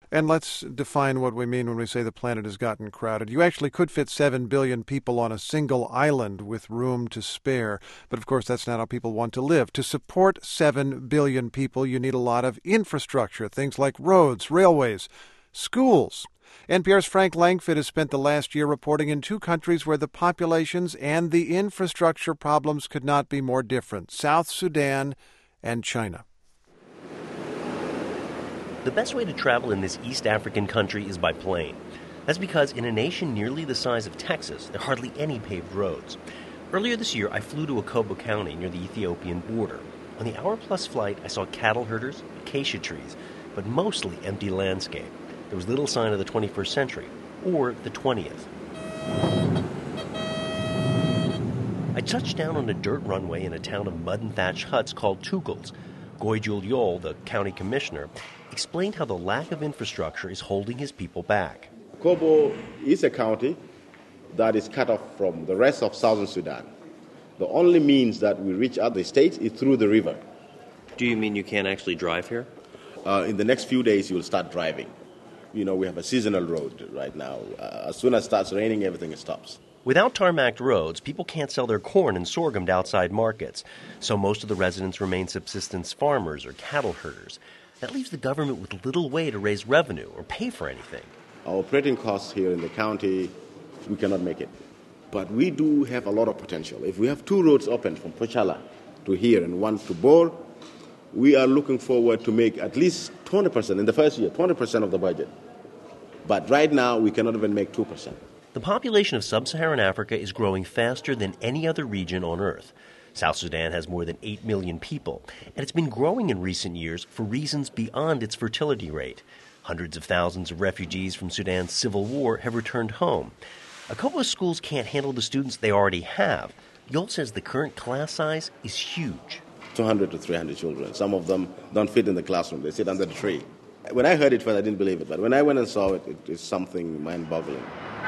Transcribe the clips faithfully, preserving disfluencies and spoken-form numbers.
And let's define what we mean when we say the planet has gotten crowded. You actually could fit seven billion people on a single island with room to spare. But of course, that's not how people want to live. To support seven billion people, you need a lot of infrastructure, things like roads, railways, schools. N P R's Frank Langfitt has spent the last year reporting in two countries where the populations and the infrastructure problems could not be more different: South Sudan and China. The best way to travel in this East African country is by plane. That's because in a nation nearly the size of Texas, there are hardly any paved roads. Earlier this year, I flew to Akobo County near the Ethiopian border. On the hour-plus flight, I saw cattle herders, acacia trees, but mostly empty landscape. There was little sign of the twenty-first century, or the twentieth. I touched down on a dirt runway in a town of mud and thatched huts called Tugels. Goy Juliol, the county commissioner, explained how the lack of infrastructure is holding his people back. Akobo is a county that is cut off from the rest of southern Sudan. The only means that we reach other states is through the river. Do you mean you can't actually drive here? Uh, in the next few days, you will start driving. You know, we have a seasonal road right now. Uh, as soon as it starts raining, everything stops. Without tarmacked roads, people can't sell their corn and sorghum to outside markets, so most of the residents remain subsistence farmers or cattle herders. That leaves the government with little way to raise revenue or pay for anything. Our operating costs here in the county, we cannot make it. But we do have a lot of potential. If we have two roads open from Pochala to here and one to Bor, we are looking forward to make at least twenty percent in the first year, twenty percent of the budget. But right now, we cannot even make two percent. The population of sub-Saharan Africa is growing faster than any other region on Earth. South Sudan has more than eight million people, and it's been growing in recent years for reasons beyond its fertility rate. Hundreds of thousands of refugees from Sudan's civil war have returned home. Akobo's schools can't handle the students they already have. Yol says the current class size is huge. two hundred to three hundred children. Some of them don't fit in the classroom. They sit under the tree. When I heard it first, I didn't believe it, but when I went and saw it, it is something mind-boggling.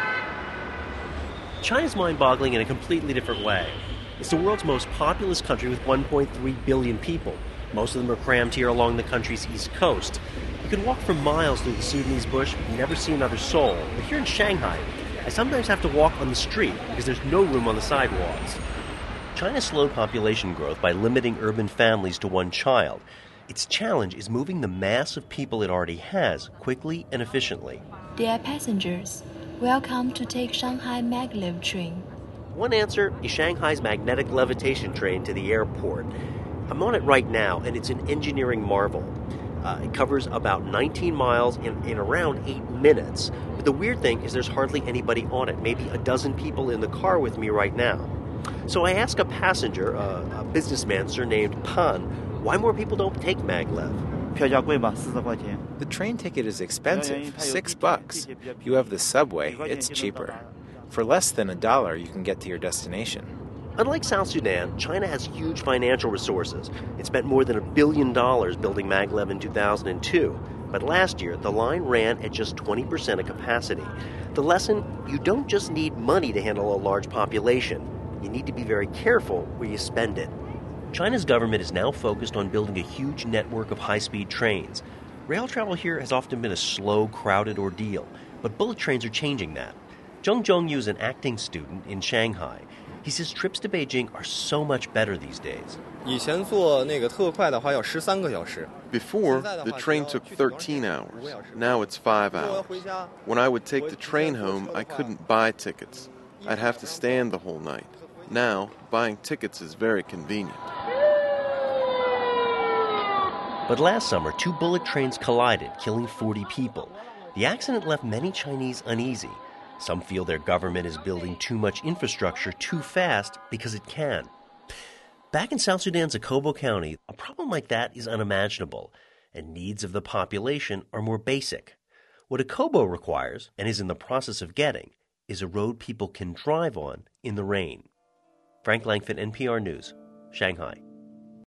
China's mind-boggling in a completely different way. It's the world's most populous country with one point three billion people. Most of them are crammed here along the country's east coast. You can walk for miles through the Sudanese bush and never see another soul. But here in Shanghai, I sometimes have to walk on the street because there's no room on the sidewalks. China slowed population growth by limiting urban families to one child. Its challenge is moving the mass of people it already has quickly and efficiently. Dear passengers, welcome to take Shanghai Maglev train. One answer is Shanghai's magnetic levitation train to the airport. I'm on it right now, and it's an engineering marvel. Uh, it covers about nineteen miles in, in around eight minutes. But the weird thing is there's hardly anybody on it, maybe a dozen people in the car with me right now. So I ask a passenger, uh, a businessman surnamed Pan, why more people don't take maglev. The train ticket is expensive, six bucks. If you have the subway, it's cheaper. For less than a dollar, you can get to your destination. Unlike South Sudan, China has huge financial resources. It spent more than a billion dollars building maglev in two thousand two. But last year, the line ran at just twenty percent of capacity. The lesson, you don't just need money to handle a large population. You need to be very careful where you spend it. China's government is now focused on building a huge network of high-speed trains. Rail travel here has often been a slow, crowded ordeal, but bullet trains are changing that. Zheng Zhongyu is an acting student in Shanghai. He says trips to Beijing are so much better these days. Before, the train took thirteen hours. Now it's five hours. When I would take the train home, I couldn't buy tickets. I'd have to stand the whole night. Now, buying tickets is very convenient. But last summer, two bullet trains collided, killing forty people. The accident left many Chinese uneasy. Some feel their government is building too much infrastructure too fast because it can. Back in South Sudan's Akobo County, a problem like that is unimaginable, and needs of the population are more basic. What Akobo requires, and is in the process of getting, is a road people can drive on in the rain. Frank Langfitt, N P R News, Shanghai.